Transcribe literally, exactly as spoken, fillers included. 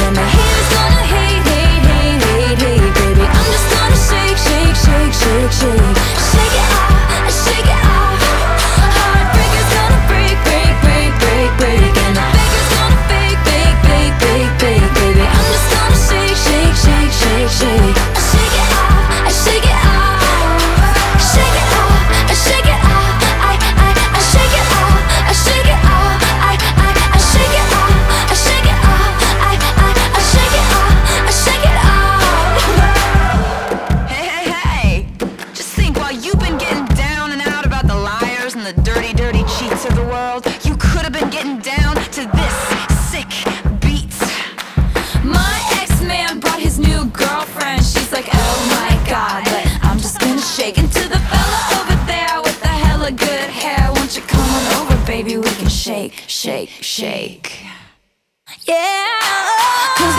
And the haters gonna hate, hate, hate, hate, hate, baby. I'm just gonna shake, shake, shake, shake, shake. Shake it off, shake it off. Heartbreakers gonna break, break, break, break, break. And the fakers gonna fake, fake, fake, fake, fake, baby. I'm just gonna shake, shake, shake, shake, shake. I shake it off, I shake it off. Shake it off, I shake it off. I, I, I shake it off, I shake it off. I, I, I shake it off, I shake it off. I, I, I shake it off, I shake it off. Hey, hey, hey! Just think, while you've been getting down and out about the liars and the dirty, dirty cheats of the world, you could have been getting down to this sick beat. My ex-man brought his new girlfriend. She's like, oh my god, but I'm just gonna shake into the fella over there with the hella good hair. Won't you come on over, baby? We can shake, shake, shake. Yeah, 'cause